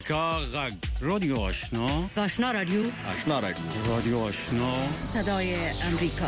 غږ رادیو آشنا رادیو رادیو آشنا صدای امریکا.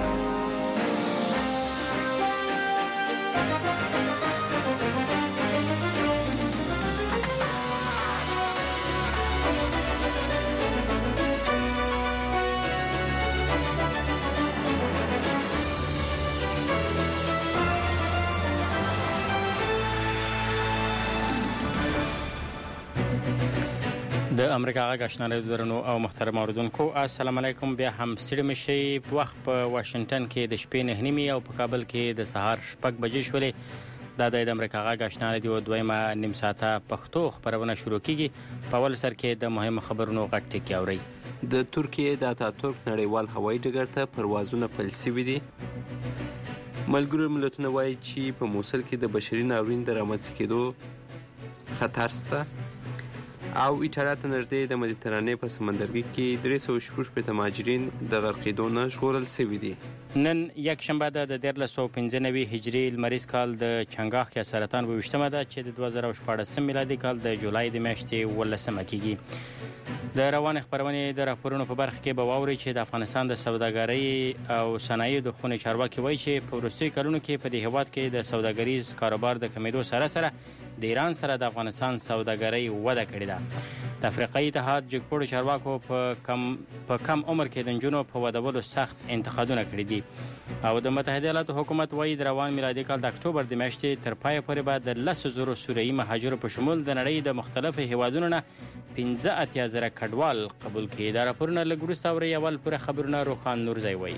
د امریکا غږ آشنا درنو او محترم اوریدونکو السلام علیکم. بیا هم ستړي مشي په وخت په واشنگټن کې د شپې 9:30 او په کابل کې د سهار 6 بجې شولې. د امریکا غږ آشنا رادیو دویمه نیم ساعته پښتو خبرونه شروع کیږي. په اول سر کې د مهم خبرونو غټ ټکی اوري. د ترکیه د اتاتورک نړیوال هوایي ډګر ته پروازونه پیل شوي دي. ملګرو ملتونه وایي چې په موصل کې د بشري ناورین د رامنځته کېدو خطر شته او ایټالیا ته نږدې د مدیترانې په سمندرګي کې 316 مهاجرین د غرقېدو نه ژغورل شوي دي. نن یک شنبه د 1395 هجري لمریز کال د چنګاښ یا سرطان 22مه ده چې د 2014 میلادي کال د جولای د میاشتې 18مه کېږي. د روان خبرونې د راپورونو په برخه کې به واوري چې د افغانستان د سوداګرۍ او صنایع د خونې چارواکي وایي چې په وروستیو کلونو کې په دې هیواد کې د سوداګریز کاروبار د کمیدو سره سره د ایران سره د افغانستان سوداګرۍ وده کړې ده. د افریقایي اتحاد جګپوړو چارواکو په کم عمر کې د نجونو په ودولو سخت انتقادونه کړي دي او د متحده ایالاتو حکومت وایي د روان میلادي کال د اکتوبر د میاشتې تر پایه پورې به د 10,000 سوریایي مهاجرو په شمول د نړۍ د مختلفو هیوادونو نه 15,000 کډوال قبول کړي. دا راپورونه لږ وروسته اوري. اول پوره خبرونه روخان نورزی وایي.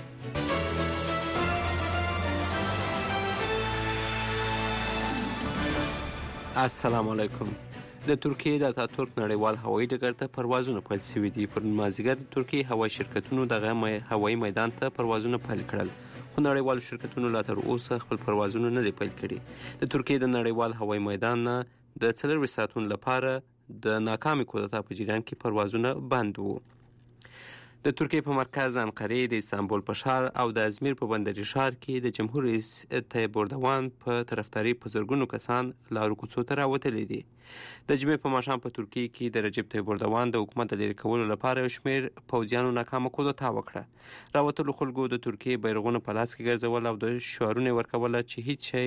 السلام علیکم. د ترکیه د اتاتورک نړیوال هوایي ډګر ته پروازونه پیل شوي دي. پر مازدیګر د ترکیه هوایي شرکتونو دغه هوایي میدان ته پروازونه پیل کړل، خو نړیوالو شرکتونو لا تر اوسه خپل پروازونه نه دي پیل کړي. د ترکیه د نړیوال هوایي میدان نه د 4 ساعتونو لپاره د ناکامې کودتا په جریان کې پروازونه بند وو. د ترکیه په مرکز انقره، د استانبول په ښار او د ازمیر په بندري ښار کې د جمهور رئیس طیب اردوان په طرفداري په زرګونو کسان لارو کوڅو ته راوتلي دي. د جمعې په ماښام په ترکیه کې د رجب طیب اردوان د حکومت د لرې کولو لپاره یو شمېر پوځیانو ناکامه کودتا وکړه. راوتلو خلکو د ترکیه بیرغونه په لاس کې ګرځول او د شعارونه ورکوله چې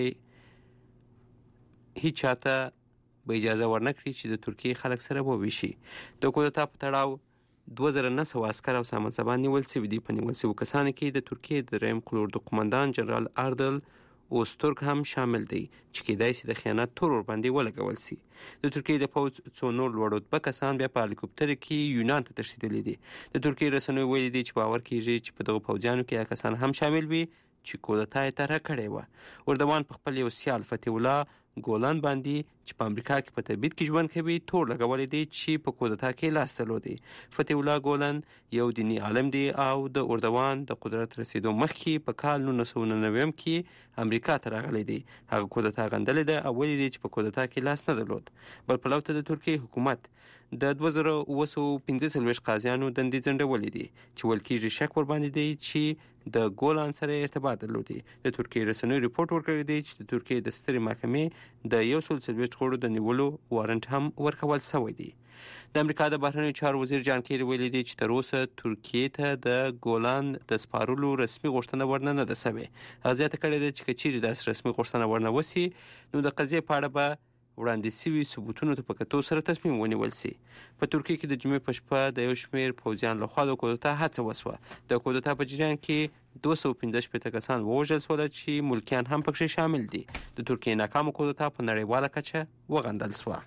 هیڅ چاته به اجازه ورنکړي چې د ترکیه خلک سره وویشي. د کودتا په تړاو 2900 عسکر او سامانسبان نیول شوي دي. په نیول شوو کسانو کې د ترکیه دریم قلوردو قومندان جنرال اردل اوستورک هم شامل دی چې کېدای شي د خیانت تور ورباندې ولګول شي. د ترکیه د پوځ څو نور لوړ رتبه کسان بیا په هلیکوپټر کې یونان ته تښتېدلي دي. د ترکیه رسنیو ویلي دي چې باور کېږي چې په دغو پوځیانو کې هغه کسان هم شامل وي چې کودتا یې طرحه کړې وه. اردوان په خپل یو سیال فتح الله ګولان باندې چې په امریکا کې په تبعید کې ژوند کوي تور لګولی دی چې په کودتا کې لاس درلودی. فتح الله ګولان یو دیني عالم دی او د اردوان د قدرت رسیدو مخکې په کال 1999 کې امریکا ته راغلی دی. هغه کودتا غندلې ده او ویلي دی چې په کودتا کې لاس نه درلود. بل پلو ته د ترکیه حکومت د 2945 قاضیانو دندې ځنډولې دي چې ویل کېږي شک ورباندې دی چې د ګولان سره ارتباط درلودي. د ترکیه رسنیو ریپورټ ورکړی دی چې د ترکیه د سترې محکمې د 140 غړو د نیولو وارنټ هم ورکول شوی دی. د امریکا د بهرنیو چارو وزیر جان کیری ویلي دی چې تر اوسه ترکیه ته د ګولان د سپارلو رسمي غوښتنه ورنه نه ده شوې. هغه زیاته کړې ده چې که چیرې داسې رسمي غوښتنه ورنه وشي نو د قضیې په اړه به وړاندې شوي ثبوتونو ته په کتو سره تصمیم ونیول شي. په ترکیه کې د جمعې په شپه د یو شمېر پوځیان لخوا د کودتا هڅه وشوه. د کودتا په جریان کې 215 کسان ووژل شول چې ملکیان هم پکې شامل دي. د ترکیه ناکامه کودتا په نړیواله کچه وغندل شوه.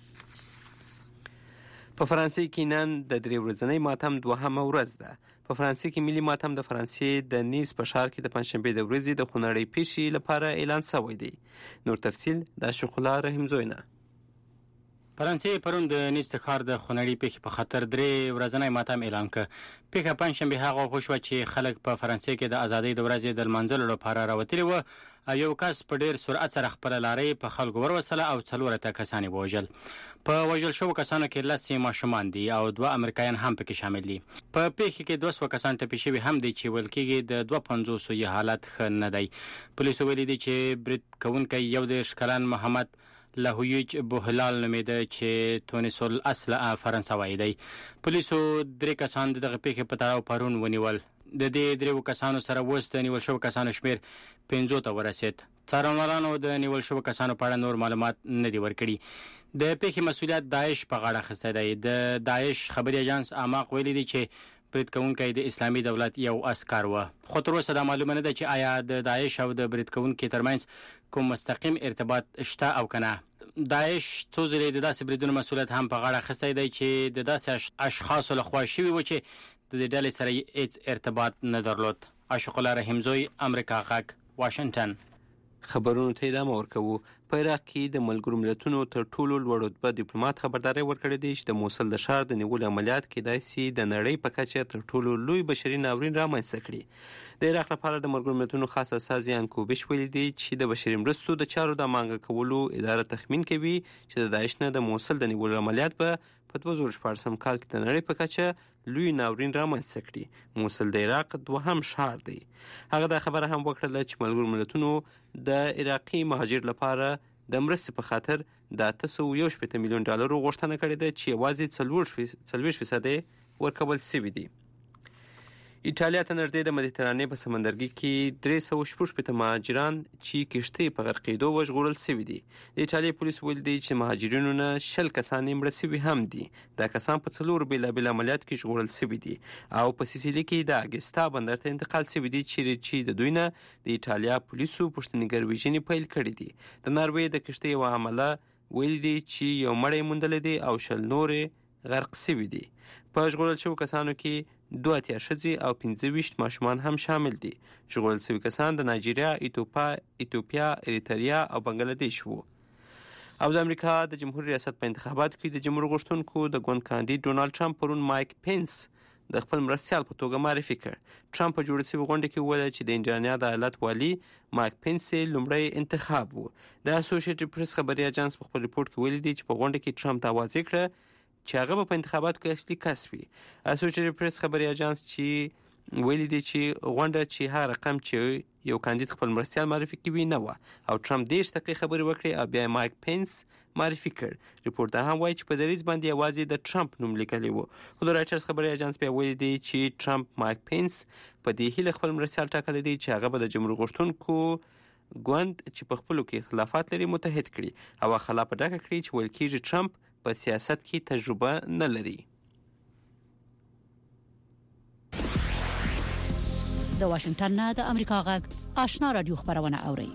په فرانسې کې نن د 3 ورځنۍ ماتم 2مه ورځ ده. په فرانسې کې ملي ماتم د فرانسې د نیس په ښار کې د پنجشنبې د ورځې د خونړۍ پیښې لپاره اعلان شوی دی. نور تفصیل د شخلا رحیم زوینه. فرانسې پرون د نیس د ښار د خونړۍ پیښې په خاطر 3 ورځنی ماتم اعلان کړ. پیښه پنجشنبه هغه وشوه چې خلک په فرانسې کې د ازادۍ د ورځې د لمانځلو لپاره راوتلي وو. یو کس په ډیر سرعت سره خپل لارې په خلکو وروسله او 4 کسان ووژل. په وژل شوو کسانو کې 10 ماشومان دي او 2 امریکایان هم پکې شامل دي. په پیښه کې 200 کسان ټپي شوي هم دي چې ویل کېږي د 250 یې حالت ښه نه دی. پولیسو ویلي دي چې برید کوونکی 11 کلن محمد لهویج بوهلال نومېده چې تونس الاصل فرانسوي دی. پولیسو 3 کسان دغه پیښې په تړاو پرون ونیول. د دې 3 کسانو سره اوس د نیول شوو کسانو شمیر 50 ته ورسید. څارنوالانو د نیول شوو کسانو په اړه نور معلومات نه دي ورکړي. د پیښې مسؤلیت داعش په غاړه اخیستی دی. د داعش خبري اژانس اماق ویلي دی چې برید کوونکی د اسلامي دولت یو عسکر و. خو تر اوسه دا معلومه نه ده چې آیا د داعش او د برید کوونکي ترمنځ کوم مستقیم ارتباط شته او کنه. داعش څو ځلې د داسې بریدونو مسؤلیت هم په غاړه اخیستی دی چې د داسې اشخاصو لخوا شوي و چې د دې ډلې سره هیڅ ارتباط نه درلود. عاشق الله رحیمزوی، امریکا غږ، واشنگټن. خبرونو ته ادامه ورکوو. په عراق کې د ملګرو ملتونو تر ټولو لوړ رتبه ډیپلوماټ خبرداری ورکړی دی چې د موصل د ښار د نیولو عملیات کېدای شي د نړۍ په کچه تر ټولو لوی بشري ناورین رامنځته کړي. د عراق لپاره د ملګرو ملتونو خاص استازي انکوبیش ویلي دی چې د بشري مرستو د چارو د مانګه کولو اداره تخمین کوي چې د داعش نه د موصل د نیولو عملیات په 2014 کال کې د نړۍ په کچه لوی ناورین رامنځته کړي. موصل د عراق دوهم ښار دی. هغه دا خبره هم وکړه چې ملګرو ملتونو د عراقي مهاجر لپاره د مرستې په خاطر د 818 میلیون ډالرو غوښتنه کړې ده چې یوازې 40% ورکول شوي دي. ایټالیا ته نږدې د مدیترانې په سمندرګي کې 316 مهاجران چې کښتۍ په غرقېدو وژغورل شوي دي. د ایټالیا پولیس ویلي دي چې مهاجرینو نه 10 کسان مړه شوي هم دي. دا کسان په 4 بېلابېل عملیاتو کې ژغورل شوي دي او په سیسیلي کې د اګستا بندر ته انتقال شوي دي چې د دوی نه د ایټالیا پولیسو پوښتنیګر وژنې پیل کړي دي. د ناروې د کښتۍ یوه عامله ویلي دي چې یو مړی موندلی دی او 10 نورې غرق شوي دي. په ژغورل شوو کسانو کې 2 ښځې او 25 ماشومان هم شامل دي. ژغورل شوي کسان د نایجیریا، ایتوپیا، اریتریا او بنګلادیش وو. او د امریکا د جمهور ریاست په انتخاباتو کې د جمهور غوښتونکو د ګوند کاندید ډونالد ټرمپ پرون مایک پینس د خپل مرستیال په توګه معرفي کړ. ټرمپ په جوړه شوې غونډه کې وویل چې د انډیانا د ایالت والي مایک پینس لومړی انتخاب و. د اسوسییټډ پریس خبري اژانس په خپل ریپورت کې ویلي دی چې په غونډه کې ټرمپ ته واضح کړ چې هغه په انتخاباتو کې اصلي کس وي. اسوسییټډ پریس خبري اژانس چې ویلي دی چې غونډه چې هغه رقم چې یو کاندید خپل مرستیال معرفي کوي نه وه او ټرمپ 10 دقیقې خبرې وکړې او بیا مایک پینس معرفي کړ. ریپورټ دا هم وایي چې په دریځ باندې یوازې د ټرمپ نوم لیکلی و. خو د رایټرز خبري اژانس بیا ویلي دی چې ټرمپ مایک پینس په دې هیله خپل مرستیال ټاکلی دی چې هغه به د جمهور غوښتونکو ګوند چې په خپلو کې اختلافات لري متحد کړي او خلا په ډاګه کړي چې ویل کېږي ټرمپ په سیاست کې تجربه نه لري. د واشنگټن نه د امریکا غږ آشنا رادیو خبرونه اوري.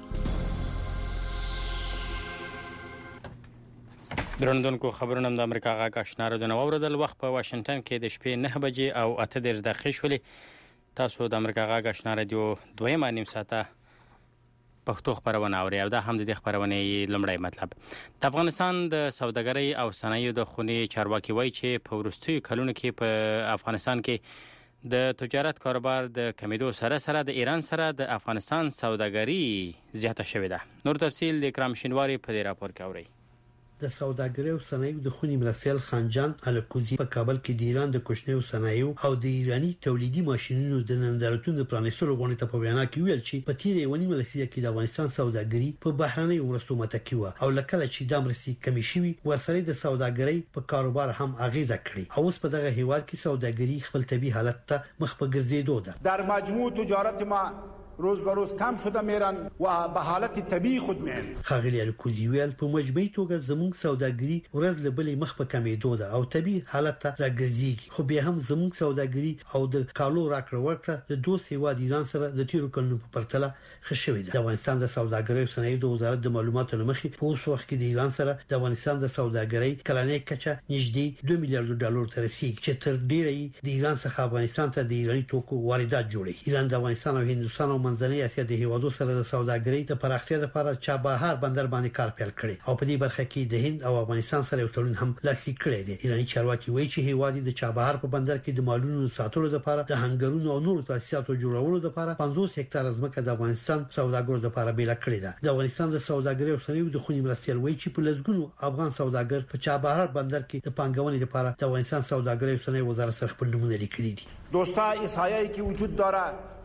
درنوونکو خبرونه د امریکا غږ آشنا رادیو نو اوریدل. وخت په واشنگټن کې د شپې 9 بجې او 8 دقیقې شولې. تاسو د امریکا غږ آشنا رادیو دویمه نیم ساعته پښتو خبرونه اوري او دا هم د دې خبرونې لومړی مطلب. د افغانستان د سوداګرۍ او صنایعو د خونې چارواکي وایي چې په وروستیو کلونو کې په افغانستان کې د تجارت کاروبار د کمیدو سره سره د ایران سره د افغانستان سوداګري زیاته شوې ده. نور تفصیل د اکرام شینواری په دې راپور کې اوري. د سوداګرۍ او صنایعو د خونې مرستیال خانجان الکوزي په کابل کې د ایران د کوچنیو صنایعو او د ایرانی تولیدي ماشينونو د نندارتون د پرانیستلو غونډې ته په وینا کې ویل چې په تیر یو نیمه لسیزه کې د افغانستان سوداګري په بهرنۍ مرستو متکی و او لکه چې د مرستې کمی شوی ورسره د سوداګرۍ په کاروبار هم اغیزه کړې او اوس په دغه هیواد کې سوداګري خپل طبيعي حالت ته مخ په ګرځېدو ده. در مجموع تجارت ما روز به روز کم شده میرن و به حالت طبیعی خود میان. خاغلی الکوزی ویل په مجموعي توګه زموږ سوداګري ورځ له بلې مخ په کمیدو ده او طبیعي حالت ته راګرځي. خو بیا هم زموږ سوداګري او د کالو راکړه ورکړه د دوه هیواد ایران سره د تیرو کلونو په پرتله ښه شوې ده. د افغانستان د سوداګرۍ او صنایعو وزارت د معلوماتو لمخې په اوس وخت کې د ایران سره د افغانستان د سوداګرۍ کلنۍ کچه نږدې 2 میلیارډ ډالر ته رسیدي چې تر ډیره د ایران څخه افغانستان ته د ایرانی توکو واردات جوړي. ایران د افغانستان او هندوستان او منځنۍ اسیا د هیوادو سره د سوداګرۍ د پراختیا لپاره چابهار بندر باندې کار پیل کړي او په دې برخه کې د هند او افغانستان سره یو تړون هم لاسلیک کړی دی. ایرانی چارواکي وایي چې هیواد د چابهار په بندر کې د مالونو ساتلو لپاره د هنګرونو او نورو تاسیساتو جوړولو لپاره 50 هکتار ځمکه د افغانستان سوداګرو لپاره بیل کړې ده. د افغانستان د سوداګرۍ او صنایعو د خونې مرستیال وایي چې په لږونو افغان سوداګر په چابهار بندر کې د پانګونې لپاره د افغانستان سوداګرۍ او صنایعو وزارت سره خپل نمونه لیکلي دي. دوستا این سایه‌ای که وجود داره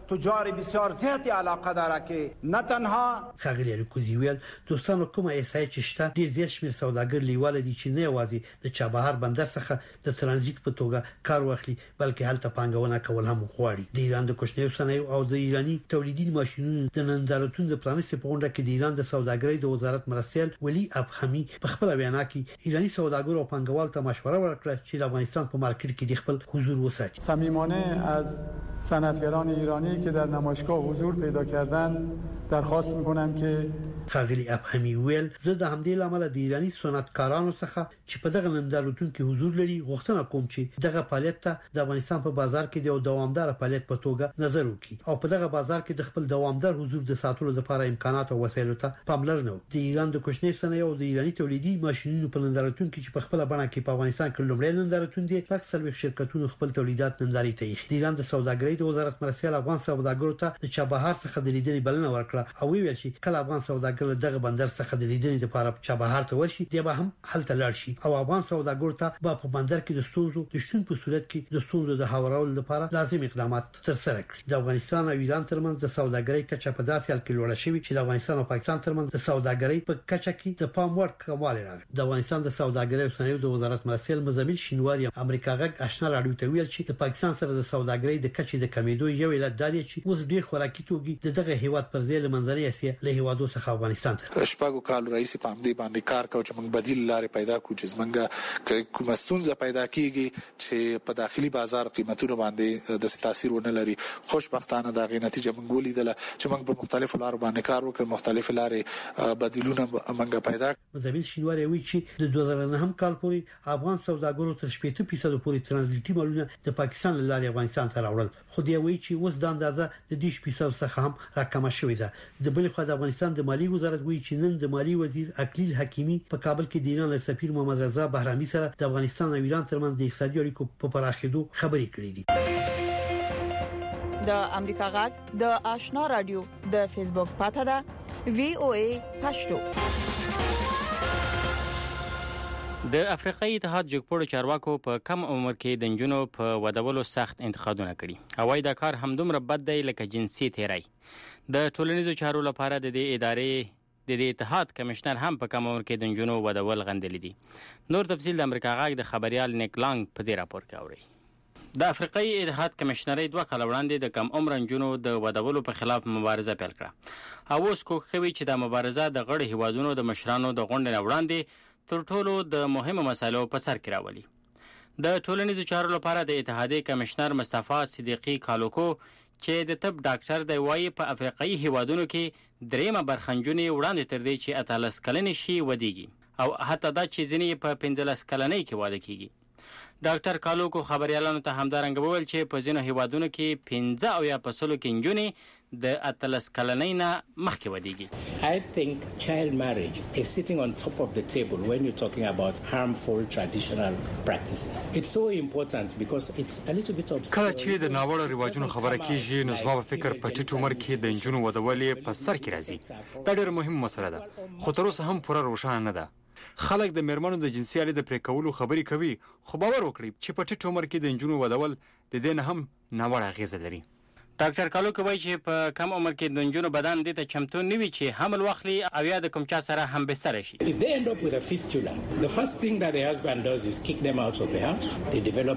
تجار بسیار زیاتی علاقه داره که نه تنها ښاغلي الیکوزي ویل دوستانو کومه ایسای چې شته ډیر زیات شمېر سوداګر لیواله دي چې نه یوازې د چابهار بندر څخه د ترانزیت په توګه کار واخلي بلکې هلته پانګونه کول هم غواړي. د ایران د کوچنیو صنایعو او د ایرانی تولیدي ماشينونو د نندارتون د پرانیستي په غونډه کې د ایران د سوداګرۍ د وزارت مرستیال ولی ابخمی په خپل بیان کې ایرانی سوداګر او پانګوال ته مشوره ورکړه چې د افغانستان په مارکیټ کې د خپل حضور وساتي. صمیمانه از صنعتگران ایرانی که در نمایشگاه حضور پیدا کردند درخواست میکنم که ښاغلي ابخمی ویل زه د همدې لامل د ایرانی صنعتکارانو څخه چې په دغه نندارتون کې حضور لري غوښتنه کوم چې دغه فعالیت ته د افغانستان په بازار کې د دوامدار فعالیت په توګه نظر وکړي او په دغه بازار کې د خپل دوامدار حضور د ساتلو لپاره امکانات او وسایلو ته پاملرنه وکړي. د ایران د کوچنی صنایعو او د ایرانی تولیدي ماشينونو په نندارتون کې چې په خپل بڼه کې په افغانستان کې لومړی نندارتون دی اکثر شرکتونو خپل تولیدات ننداري ته ایښي. د ایران د سوداګرۍ د وزارت مرستیال افغان سوداګرو ته د چابهار څخه د لیدنې بلنه ورکړه او ویل چې کله افغان سوداګر دغه بندر څخه د لیدنې لپاره چابهار ته ورشي دی به هم هلته لاړ شي او افغان سوداګرو ته په بندر کې د ستونزو د شتون په صورت کې د ستونزو د هوارولو لپاره لازم اقدامات ترسره کړي. د افغانستان او ایران ترمنځ د سوداګرۍ کچه په داسې حال کې لوړه شوې چې د افغانستان او پاکستان ترمنځ د سوداګرۍ په کچه کې د پام وړ کموالی راغلی. د افغانستان د سوداګرۍ او صنایعو د وزارت مرستیال مزمل شینواری امریکا غږ آشنا راډیو ته ویل چې د پاکستان سره د سوداګرۍ د کچې د کمیدو یو علت دا دی چې اوس ډیر خوراکي توکي دغه هیواد پر ځای له منځنۍ اسیا له هیوادو څخه افغانستان ته شپږ کال رئیس په همدې باندې کار کوي چې موږ بدیل لارې پیدا کړو چې موږ کوم ستونزه پیدا کیږي چې په داخلي بازار قیمتونو باندې د تاثیر ونه لري. خوشبختانه دا غي نتیجه موږ ولیدله چې موږ په مختلفو لارو باندې کار وکړ مختلف لارې بدیلونه موږ پیدا کړ. مزمل شینواری وی چې د 2009 کال پورې افغان سوداګرو تر 80% پورې ترانزیتي مالونه د پاکستان له لارې افغانستان ته راوړل خو دی وی چې اوس د اندازه د 10% څخه هم راکمه شوې ده. د بل خو د افغانستان د مالی وزارت وی چې نن د مالی وزیر اکلیل حکیمی په کابل کې د ایران سفیر محمد رضا بهرامي سره د افغانستان او ایران ترمنځ د اقتصادي اړیکو په پراخېدو خبرې کړې دي. د امریکا غږ د آشنا رادیو د فیسبوک پاڼه ده VOA پښتو. د افریقایي اتحاد جګپوړو چارواکو په کم عمر کې د نجونو په ودولو سخت انتقادونه کړي. هوای دا کار همدومره بد دی لکه جنسي تیری. د ټولنیزو چارو لپاره د دې ادارې د اتحاد کمشنر هم په کم عمر کې د نجونو ودول غندلې دي. نور تفصیل د امریکا غږ د خبريال نیک لانګ په دې راپور کې اوري. د افریقایي اتحاد کمشنرۍ 2 کال وړاندې د کم عمر نجونو د ودولو په خلاف مبارزه پیل کړه. اوس کوښښوي چې د مبارزه د غړي هیوادونو د مشرانو د غونډې وړاندې تر ټولو د مهمو مسایلو په سر کې راولي. د ټولنیزو چارو لپاره د اتحادیې کمشنر مصطفی صدیقی کالوکو چې د طب ډاکټر دی وايي په افریقایي هیوادونو کې دریمه برخنجونې وړاندې تر دې چې 18 کلنې شي ودیږي او حتی دا چې ځینې په 15 کلنۍ کې واده کیږي. ډاکټر کالوکو خبريالانو ته همدارنګه وویل چې په ځینو هیوادونو کې 15 او یا پسلو کې نجونې د 18 کلنۍ نه مخکې ودیږي. I think child marriage is sitting on top of the table when you're talking about harmful traditional practices. It's so important because it's a little bit obscure. کله چې د ناوړه رواجونو خبره کیږي نو زما په فکر په ټیټ عمر کې د نجونو ودولې په سر کې راځي. دا ډېر مهم مسله ده خو تر اوسه هم پوره روښانه نه ده. خلک د میرمنو د جنسي اړیکې د پرې کولو خبرې کوي خو باور وکړئ چې په ټیټ عمر کې د نجونو ودول د دې نه هم ناوړه اغیزه لري. ډاکټر کالوکو وایي چې په کم عمر کې د نجونو بدن دې ته چمتو نه وي چې حمل واخلي او یا د کوم چا سره هم بستر شي. If they end up with a fistula, the first thing that the husband does is kick them out of the house. They develop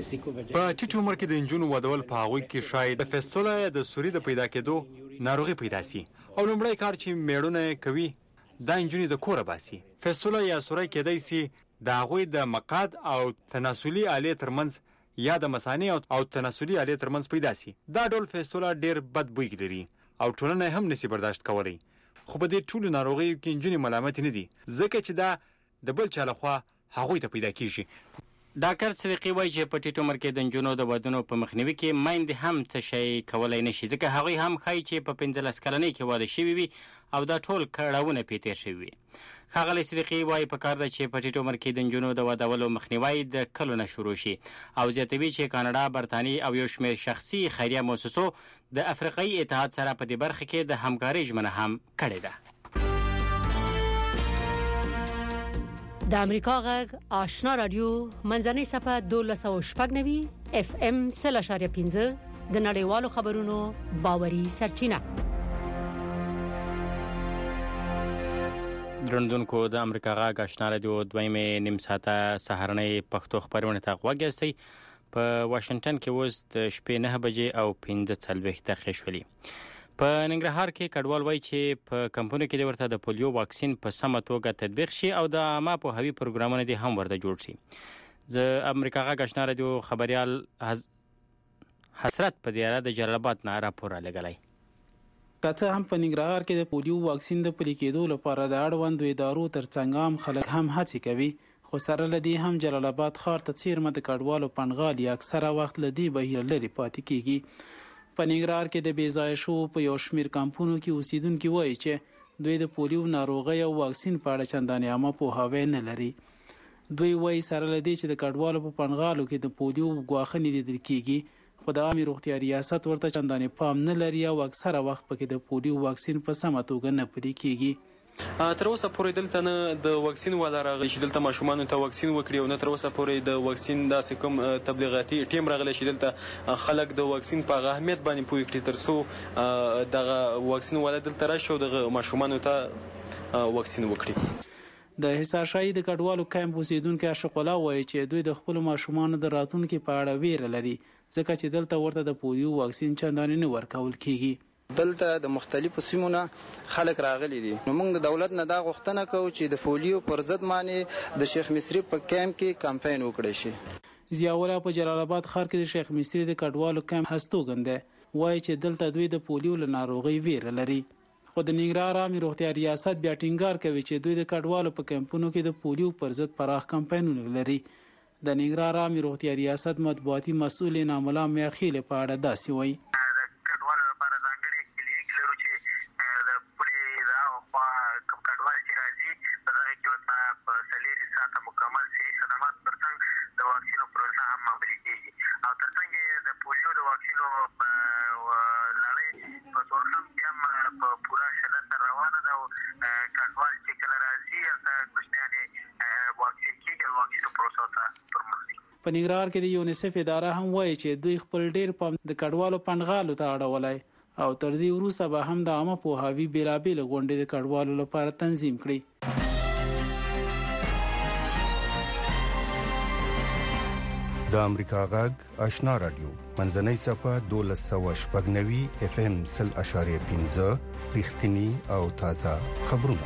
په ټیټ عمر کې د نجونو ودول په هغوی کې شاید د فستولا د سوري د پیدا کېدو ناروغي پیدا شي او لومړی کار چې میړونه کوي دا نجونې د کوره باسي. فستولا یا سوري کېدای شي د هغوی د مقعد او تناسلي آلې ترمنځ یا د مثانې او تناسلي آلې ترمنځ پیدا شي. دا ډول فستولا ډېر بد بوی لري او ټولنه هم نشي برداشت کولی. خو په دې ټولو ناروغیو کې نجونې ملامت نه دي ځکه چې دا د بل چا لخوا هغوی ته پیدا کیږي. ډاکټر صدیقی وایي چې په ټیټ عمر کې د نجونو د ودونو په مخنیوي کې میندې هم څه شی کولای نشي ځکه هغوی هم ښایي چې په 15 کلنۍ کې واده شوي وي او دا ټول کړاوونه پې تېر شوي وي. ښاغلی صدیقی وایي پکار ده چې په ټیټ عمر کې د نجونو د ودولو مخنیوی د کلو نه شروع شي او زیاتوي چې کاناډا، برطانیې او یو شمېر شخصي خیریه مؤسسو د افریقایي اتحاد سره په دې برخه کې د همکارۍ ژمنه هم کړې ده. د امریکا غږ آشنا رادیو منځنۍ صفحه 1290 FM 0.5 د نړیوالو خبرونو باوري سرچینه. درندونکو د امریکا غاګ آشنا رادیو دویمه نیم ساعته سهارنۍ پښتو خبرونه ته غوږی په واشنگټن کې اوس د شپې 9 بجې او 15 دقیقې شولې. په ننګرهار کې کډوال وایي چې په کمپونو کې د ورته د پولیو واکسین په سمه توګه تطبیق شي او د عامه پوهاوي پروګرامونه دي هم ورته جوړ شي. زه امریکا غاګ آشنا رادیو خبريال حسرت په دیاره د جلال آباد نه راپور لګلای. کته هم په ننګرهار کې د پولیو واکسین د پلي کېدو لپاره د اړوندو ادارو ترڅنګ هم خلک هم هڅې کوي، خو سره لدی هم جلال آباد ښار ته څیرمه د کډوالو پنغالي اکثره وخت لدی بهیر لري پاتې کیږي. په ننګرهار کې د بیځای شو په یو شمیر کمپونو کې اوسیدونکو وایي چې دوی د پولیو ناروغي او واکسین په اړه چندانې عامه پوهاوی نه لري. دوی وایي سره لدی چې د کډوالو په پنغالو کې د پولیو غواخنې لیدل کیږي، خو د عامه روغتیا ریاست ورته چندانې پام نه لري او اکثره وخت پکې د پولیو واکسین په سمه توګه نه پلي کیږي. تر اوسه پورې دلته نه د واکسین والا راغلی چې دلته ماشومان ته واکسین وکړي او نه تر اوسه پورې د واکسین داسې کوم تبلیغاتي ټیم راغلی چې دلته خلک د واکسین په اهمیت باندې پوه کړي ترڅو دغه واکسین والا دلته راشي او د ماشومان ته واکسین وکړي. د حصار شاهي د کډوالو کیمپ اوسیدونکو عاشق الله وایي چې دوی د خپل ماشومان د راتلونکو په اړه ویره لري ځکه چې دلته ورته د پولیو واکسین چندانې نه ورکول کیږي. دلته د مختلفو سیمونو خلک راغلي دي، نو موږ د دولت نه دا غوښتنه کوو چې د پولیو پر ضد باندې د شیخ مصری په کیمپ کې کمپاین وکړي شي. ضیاءالله په جلال آباد ښار کې د شیخ مصری د کډوالو کیمپ هستوګنده وایي چې دلته دوی د پولیو له ناروغي ویره لري، خو د ننګرهار عامه روغتیا ریاست بیا ټینګار کوي چې دوی د کډوالو په کیمپونو کې د پولیو پر ضد پراخ کمپاینونه لري. د ننګرهار عامه روغتیا ریاست مطبوعاتي مسؤل ناملا میاخیل په اړه داسې وایي. په ننګرهار کې د یونیسف اداره هم وایي چې دوی خپل ډیر پام د کډوالو پنغالو ته اړولای او تر دې وروسته به هم د عامه پوهاوي بیلابېل غونډې د کډوالو لپاره تنظیم کړي. د امریکا غاګ آشنا رادیو منځنۍ صفه 1290 FM 0.15 رښتینی او تازه خبرونه.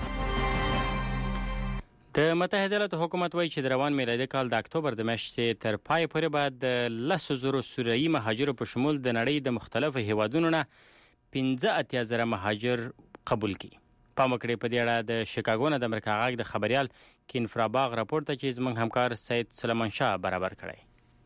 د متحده ایالاتو حکومت وایي چې د روان میلادي کال د اکتوبر د میاشتې تر پای پورې بعد د 10,000 سوریایي مهاجرو په شمول د نړۍ د مختلفو هیوادونو نه 15,000 مهاجر قبول کړي. پام وکړئ په دې اړه د شیکاګو نه د امریکا غاګ د خبريال کین فراباغ راپور ته چې زموږ همکار سید سلیمان شاه برابر کړی.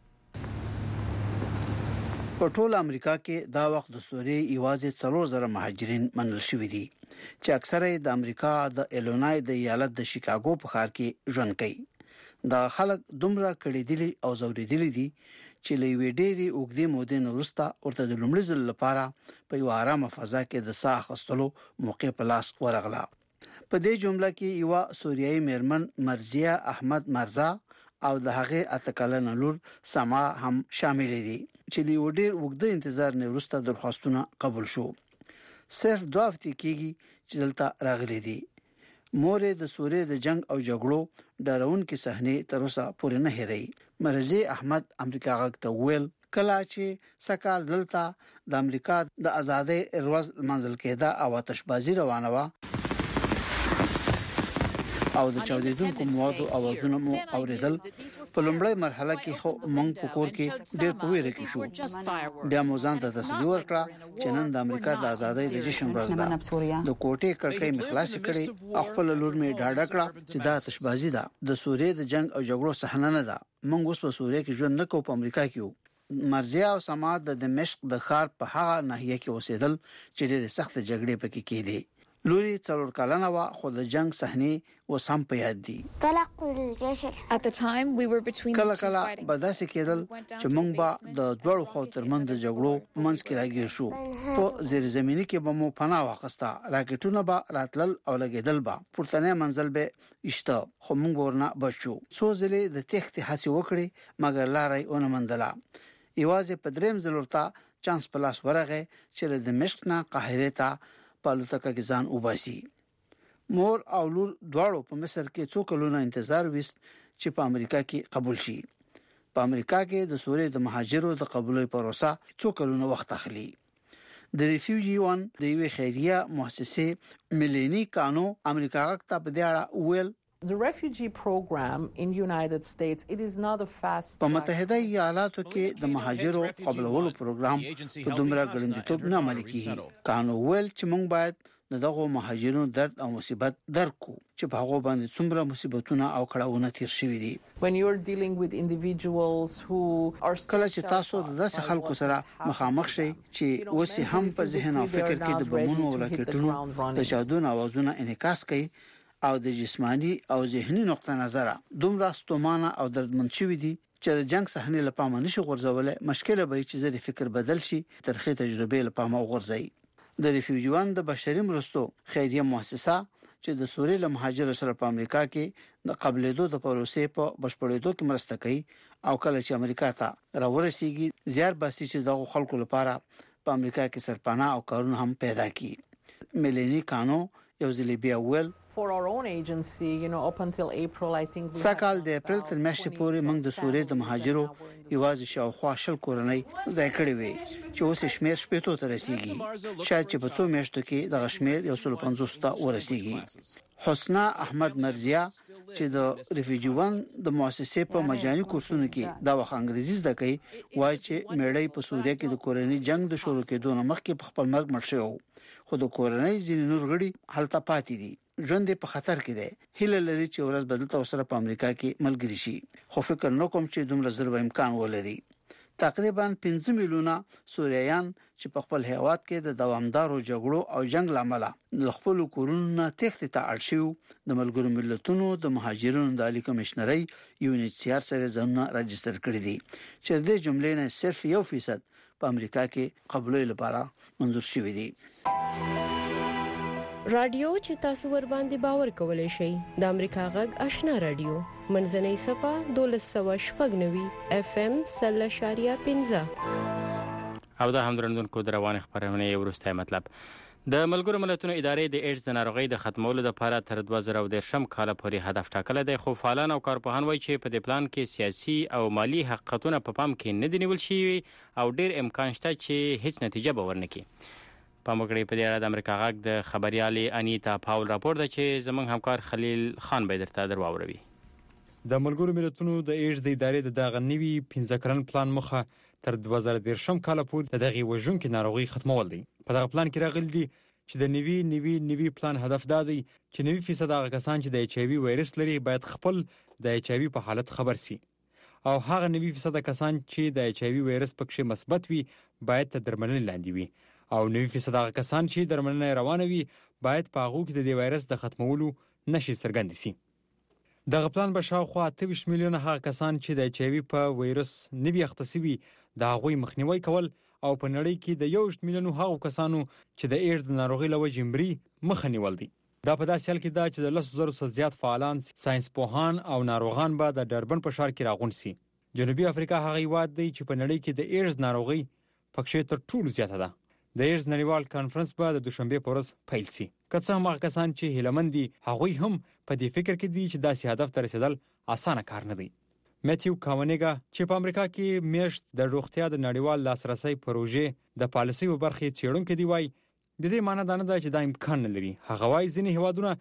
په ټول امریکا کې دا وخت د سوریې ایوازې 4,000 مهاجرین منل شوي دي چې اکثره د امریکا د ایلونای د ایالت د شیکاګو په ښار کې ژوند کوي. دا خلک دومره کړيدلي او زوریدلي دي چې لوي ډېری اوږدې مودې نه وروسته ورته د لومړي ځل لپاره په یو آرامه فضا کې د ساه اخیستلو موقع په لاس ورغله. په دې جمله کې یو سوریایي میرمن مرزیه احمد مرزا او د هغه اتکلنه لور سما هم شامل دي چې له ډېر وګړي انتظار نه وروسته درخواستونه قبول شو. صرف 2 هفتې کېږي چې دلته راغلي دي. مورې د سوریې د جنگ او جګړو ډارونکې صحنې تر اوسه پورې نه هېري. مرزي احمد امریکا غاګ ته ویل کله چې سکهال دلته د امریکا د آزادۍ ورځ منځل کېده او آتشبازي روانه و او د چاودیدونکو موادو اوازونه مو اوریدل. په لومړی مرحله کې خو مونږ په کور کې ډېر په ویره کې شو. بیا مو ځان ته تسلي ورکړه چې نن د امریکا د آزادۍ د جشن ورځ ده. د کوټې کړکۍ مې خلاص کړې او خپل لور مې ډاډه کړه چې دا آتشبازي ده، د سوریې د جنگ او جګړو صحنه نه ده. مونږ اوس په سوریې کې ژوند نه کوو، په امریکا کې یو. مرزیه او سما د دمشق د ښار په هغه ناحیه کې اوسېدل چې ډېر سخت جګړې پکې کېدې. لوري 4 کلنه وا خو د جنگ صحنې وسم په یاد دي. کله بداسې کېدل چې مونږ به د دوړو خو ترمن د جګړو منځ کې راګیر شو. په زیر زمینی کې به مو پناه واخسته، راکټونه به راتلل او لګیدل به پورتنه منزل به اشته، خو مونږ ورنه بچو. څو ځلې د تخت هڅه وکړي مګر لارې اون مندله. ایوازې په دریم ځل ورته چانس پلاس ورغه چې له دمشق نه قاهره ته پالوتکه کې ځان وباسي. مور او لور دواړو په مصر کې څو کلونه انتظار وست چې په امریکا کې قبول شي. په امریکا کې د سوریې د مهاجرو د قبولۍ پروسه څو کلونه وخت اخلي. د ریفیوجی وان د یوې خیریه مؤسسه ملینی کانو امریکا غاکته په دې اړه ویل The refugee program in United States, it is not a fast. په متحده ایالاتو کې د مهاجرو قبولولو پروګرام په دومره ګړندیتوب نه عملي کیږي. کانو ویل چې موږ باید دغه مهاجرونو درد او مصیبت درکو چې په هغه باندې څومره مصیبتونه او کړهونه تیر شوي دي. When you're dealing with individuals who are کله چې تاسو د داسې خلکو سره مخامخ شئ چې اوس هم په ذهن او فکر کې د بمونو او راکټونو د جادو اوازونه انعکاس کوي او د جسمانی او ذهني نقطه نظر دومره ستومانه او دردمن شوي دي چې د جنگ صحنې لپاره نشي غورځولای. مشکل به چې زری فکر بدل شي ترخه تجربه لپاره غورځي. د ریفیوجیوان د بشري مرستو خیریه مؤسسه چې د سوریې له مهاجرو سره په امریکا کې د قبلېدو د پروسې په بشپړېدو کې مرسته کوي او کله چې امریکا ته راورسیږي زیار باسي چې دغه خلکو لپاره په امریکا کې سرپناه او کارونه هم پیدا کړي. ملینی کانو یو ځل بیا ویل for our own agency, up until April, I think we سکهال د اپریل تر میاشتې پورې موږ د سوریې د مهاجرو یوازې شاوخوا 10 کورنۍ ځای کړې وي چې اوس شمیر شپېتو ته رسیدي. شاید چې په څو میاشتو کې د شمیر 150 ته ورسیږي. حسنا احمد مرزیا چې د ریفیوجیوان د مؤسسې په مجاني کورسونو کې دا وخت انګریزي زده کوي وایي چې میړی په سوریه کې د کورنۍ جنگ د شروع کېدو نه مخکې په خپل مرګ مړ شو خو د کورنۍ ځینې نور غړي هلته پاتې دي. ژوند په خطر کې دی. هیله لري چې ورځ بدلته وسره په امریکا کې ملګری شي خو فکر نکوم چې دومره زر امکان ولري. تقریبا 5 میلیونه سوریایان چې په خپل هیواد کې د دوامدارو جګړو او جنگ لامل له خپل کورونو تخت ته اړ شو د ملګرو ملتونو د مهاجرونو د عالی کمشنري UNHCR سره ځنه راجستر کړی دي چې د جملې نه صرف 1% په امریکا کې قبولۍ لپاره منظور شوی دي. رادیو چې تاسو ور باندې باور کولای شئ د امریکا غږ آشنا رادیو منځنۍ صفه 1290 FM 0.15 او دا هم درندونکو د روان خبرونه ورسته مطلب د ملګرو ملتونو ادارې د ایډز د ناروغۍ د ختمولو لپاره تر 2010 کال پورې هدف ټاکل دی خو فعالان او کارپوهان وایي چې په دې پلان کې سیاسي او مالی حقیقتونه په پام کې نه دی نیول شوي او ډیر امکان شته چې هیڅ نتیجه به ورنکړي. په مګړې په دې اړه د امریکا غږ د خبريالي انیتا پاول راپور ده چې زموږ همکار خلیل خان به درته درواوروي. د ملګرو ملتونو د ایډز د ادارې د دغه نوي 15 کلن پلان مخه تر 2010 کال پورې دغه وژونکو ناروغي ختمول دي. په دغه پلان کې راغلي دي چې د نوي پلان هدف دا دی چې 90% هغه کسان چې د HIV وایرس لري باید خپل د HIV په حالت خبر سي او هغه 90% کسان چې د HIV وایرس پکې مثبت وي باید تر درملنې لاندې وي او 90% هغه کسان چې درملنه روانه وي باید په هغه کې د وایرس د ختمولو نشي څرګند شي. دغه پلان به شاوخوا 28 میلیونه هغه کسان چې د HIV په وایرس نوي اختصاصي د هغوی مخنیوي کول او په نړۍ کې د 1 میلیون هغه کسانو چې د ایډز ناروغي لوجې مري مخ نیول دي. دا په داسې حال کې دا چې د 10,000 څخه زیات فعالان ساينس پوهان او ناروغان به د ډربن په ښار کې راغون سي. جنوبي افریقا هغه هیواد دی چې په نړۍ کې د ایډز ناروغي پکې تر ټولو زیاته ده. د ایډز نړیوال کانفرنس به د دوشنبه په ورځ پیل شي. که څه هم هغه کسان چې هیلمن دي هغوی هم په دې فکر کې دي چې داسې هدف ته رسیدل اسانه کار نه دی. میتیو کاونیګا چې په امریکا کې میشت د روغتیا د نړیوال لاسرسي پروژې د پالیسي په برخه څېړونکو دی وایي د دې معنی دا نه ده چې دا امکان نه لري. هغه وایي ځینې هیوادونه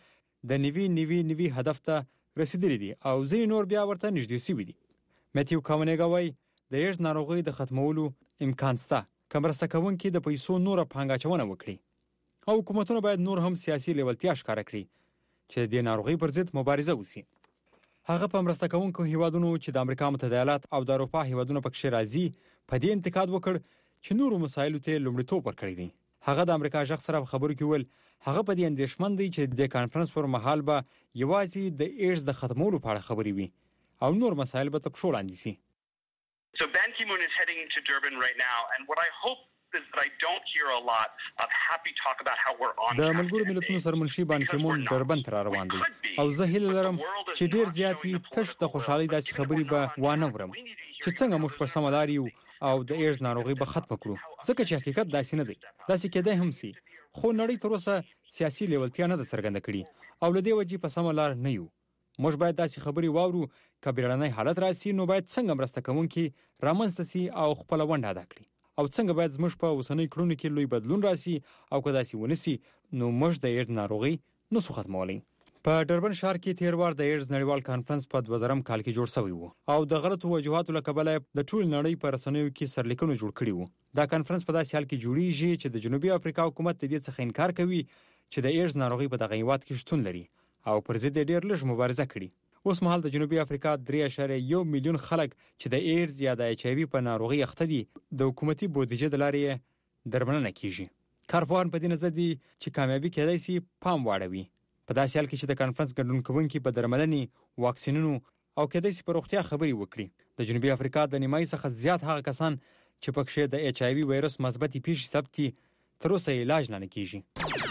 د نوي هدف ته رسیدلي دي او ځینې نور بیا ورته نږدې شوي دي. میتیو کاونیګا وایي د ایډز ناروغي د ختمولو امکان شته کمرسته کوونکي د پیسو نور پانګاچونه وکړي او حکومتونه باید نور هم سیاسي لیوالتیا ښکاره کړي چې د ناروغي پر ضد مبارزه وشي. هغه په مرسته کوونکو هیوادونو چې د امریکا متحده ایالات او د اروپا هیوادونو پکې راځي په دې انتقاد وکړ چې نورو مسایلو ته لومړیتوب ورکړي دي. هغه د امریکا ځخ سره خبرو کې ول هغه په دې اندیشمن دی چې د کانفرنس پر مهال به یوازې د ایډز د ختمولو په اړه خبرې وي او نور مسایل به تر شو لاندې شي. So Ban Ki-moon is heading to Durban right now, and what I hope is that I don't hear a lot of happy talk about how we're on. د ملګرو ملتونو سرمنشي بان کی-مون دربن ته روان دي او زه هیله لرم چې ډیر زیاتې تش د خوشحالي داسې خبرې به وانه ورم چې څنګه موږ په سمه لار یو او د ایډز ناروغي به ختم کړو، ځکه چې حقیقت داسې نه دی. داسې کېدای هم سي، خو نړۍ تر اوسه سیاسي لیوالتیا نه ده څرګنده کړې او له دې وجې په سمه لار نه یو. موږ باید داسې خبرې واورو که بیړنی حالت راسي نو باید څنګه مرسته کوونکي رامنځته سي او خپله ونډه ادا کړي، او څنګه باید زموږ په اوسنۍ کړنو کې لوی بدلون راسي او که داسې ونه سي نو موږ د ایډز ناروغي نسو ختمولی. په ډربن ښار کې تیر وار د ایډز نړیوال کانفرنس په 2000 کال کې جوړ شوی و او د غلطو وجوهاتو له کبله د ټول نړۍ په رسنیو کې سرلیکونه جوړ کړي وو. دا کانفرنس په داسې حال کې جوړیږي چې د جنوبي افریقا حکومت د دې څخه انکار کوي چې د ایډز ناروغي په دغه هیواد کې شتون لري او پر ضد ډېر لږ مبارزه کړې. اوس مهال د جنوبي افریقا 3.1 میلیون خلک چې د ایډز یا د ایچ ای وي په ناروغي اخته دي د حکومتي بودیجه د لارې درملنه کیږي. کارپوهان په دې نظر دي چې کامیابي کېدای شي پام واړوي په داسې حال کې چې د کانفرنس ګډون کوونکي په درملنې، واکسینونو او کېدای شي په روغتیا خبرې وکړي. د جنوبي افریقا د نیمایي څخه زیات هغه کسان چې پکښې د ایچ ای وي وایرس مثبتې پیښې ثبت دي تر اوسه علاج نه کیږي.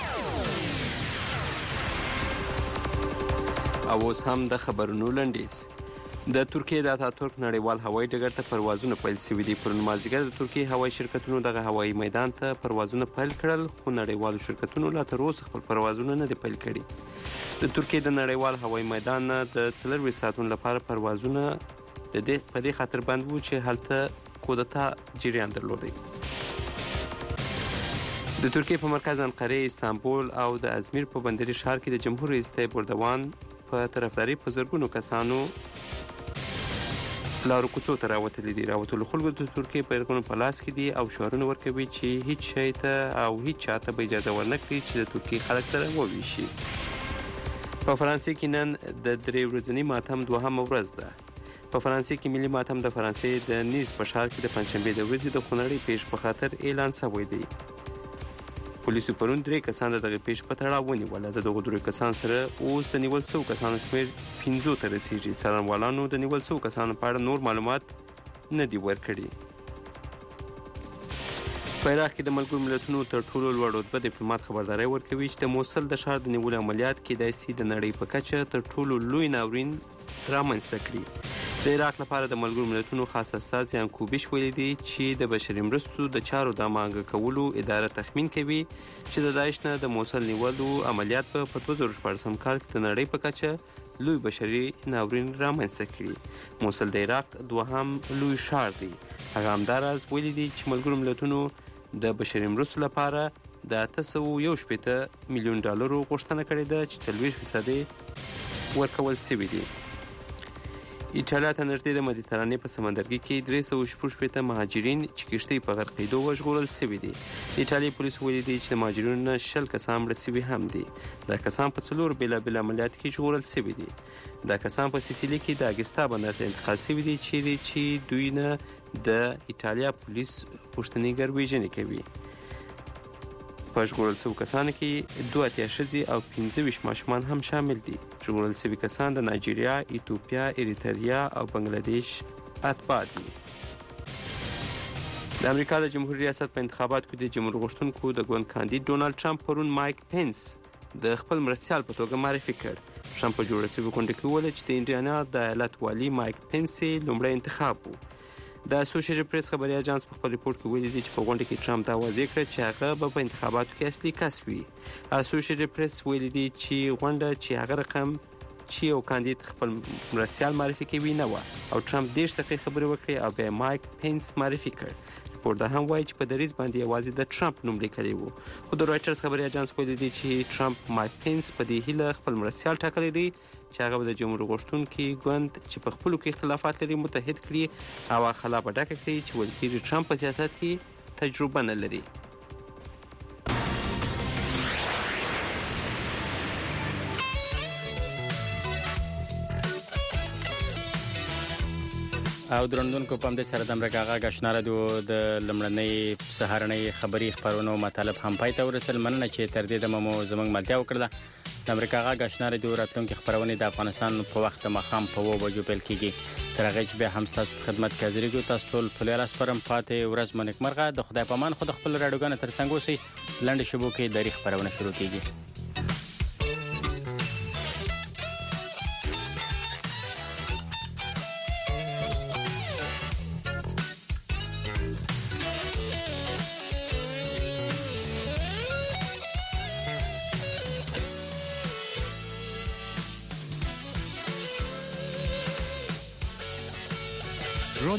او اوس هم د خبرونو لنډیز. د ترکیې د اتاتورک نړیوال هوایي ډګر ته پروازونه پیل شوي دي. پرون مازدیګر د ترکیې هوایي شرکتونو دغه هوایي میدان ته پروازونه پیل کړل، خو نړیوالو شرکتونو لا تر اوسه خپل پروازونه نه دي پیل کړي. د ترکیې د نړیوال هوایي میدان نه د 24 ساعتونو لپاره پروازونه په دې خاطر بند وو چې هلته کودتا جریان درلودی. د ترکیې په مرکز انقره، استانبول او د ازمیر په بندري ښار کې د جمهور رئیس طیب اردوان په طرفداري په زرګونو کسانو لارو کوڅو ته راوتلي دي. راوتلو خلکو د ترکیې بیرغونه په لاس کې دي او شعارونه ورکوي چې هیڅ شی ته او هیڅ چا ته به اجازه ورنکړي چې د ترکیې خلک سره وویشي. په فرانسې کې نن د 3 ورځني ماتم 2مه ورځ ده. په فرانسې کې ملي ماتم د فرانسې د نیز په ښار کې د پنجشنبې د ورځې د خونړۍ پیښ په خاطر اعلان شوی دی. پولیسو پرون 3 کسان د دغه پیښ په تړاو ونیول. د دغو 3 کسان سره اوس د نیول شوو کسانو شمېر 5 ته رسیږي. څارنوالانو د نیول شوو کسانو په اړه نور معلومات نه دي ورکړي. په عراق کې د ملګرو ملتونو تر ټولو لوړ رتبه ډیپلوماټ خبرداری ورکوي چې د موصل د ښار د نیولو عملیات کېدای شي د نړۍ په کچه تر ټولو لوی ناورین رامنځته کړي. د عراق لپاره د ملګرو ملتونو خاص استازی یانکوبیش ویلي دی چې د بشري مرستو د چارو د مانګه کولو اداره تخمین کوي چې د داعش نه د موصل نیولو عملیات په 2014 کال کې د نړۍ په کچه لوی بشري ناورین رامنځته کړي. موصل د عراق 2م لوی ښار دی. هغه همداراز ویلي دی چې ملګرو ملتونو د بشري مرستو لپاره د 861 میلیون ډالرو غوښتنه کړې ده چې 40% ورکول شوي دي. ایټالیا ته نږدې د مدیترانې په سمندرګي کې 316 مهاجرین چې کښتۍ په غرقېدو وژغورل شوي دي. ایټالیا پولیسو ویلي دي چې د مهاجرینو نه 20 کسان مړه شوي هم دي. دا کسان په 4 بېلابېل عملیاتو کې ژغورل شوي دي. دا کسان په سیسیلي کې د اګستا بندر ته انتقال شوي دي چیرې چې دوی نه د ایټالیا پولیس پوښتنې ګرویژنې کوي. په ژغورل شوو کسانو کې 2 ښځې او 25 ماشومان هم شامل دي. ژغورل شوي کسان د نایجیریا، ایتوپیا، اریتریا او بنگلادیش اتباع دي. د امریکا د جمهوریت ریاست په انتخاباتو کې د جمهور غوښتونکو د ګوند کاندید ډونالد ټرمپ پرون مایک پینس د خپل مرستیال په توګه معرفي کړ. ټرمپ په جوړه شوې غونډه کې وویل چې د انډیانا د ایالت والي مایک پینس لومړی انتخاب و. د اسوسییټډ پریس خبري اژانس په خپل ریپورت کې ویلي دی چې په غونډه کې ټرمپ دا واضح کړ چې هغه به په انتخاباتو کې اصلي کس وي. اسوسییټډ پریس ویلي دی چې غونډه چې هغه رقم چې یو کاندید خپل مرستیال معرفي کوي نه و او ټرمپ 10 دقیقې خبرې وکړې او بیا مایک پینس معرفي کړ. ریپورت دا هم وایي چې په دریځ باندې یوازې د ټرمپ نوم لیکلی و. خو د رایټرز خبري اژانس ویلي دی چې ټرمپ مایک پینس په دې هیله خپل مرستیال ټاکلی دی چې هغه به د جمهور غوښتونکي ګوند چې په خپلو کې اختلافات لري متحد کړي او خلا به ډکه کړي چې ویل کېږي ټرمپ په سیاست کې تجربه نه لري. او درندونکو په همدې سره د امریکا غږ آشنا راډیو د لومړنۍ سهارنۍ خبري خبرونو مطالب هم پای ته ورسېدل. مننه چې تر دې دمه مو زموږ ملتیا وکړله. د امریکا غږ آشنا راډیو راتلونکي خبرونه د افغانستان په وخت ماښام په 2 بجو پیل کیږي. تر هغه چې بیا هم ستاسو په خدمت کې حاضرېږو. تاسو ټول په لیاله سپارم. پاتې ورځ مو نیکمرغه. د خدای په امان. خو د خپل راډیوګانو تر څنګ اوسئ. لنډ شبو کې دری خبرونه شروع کیږي.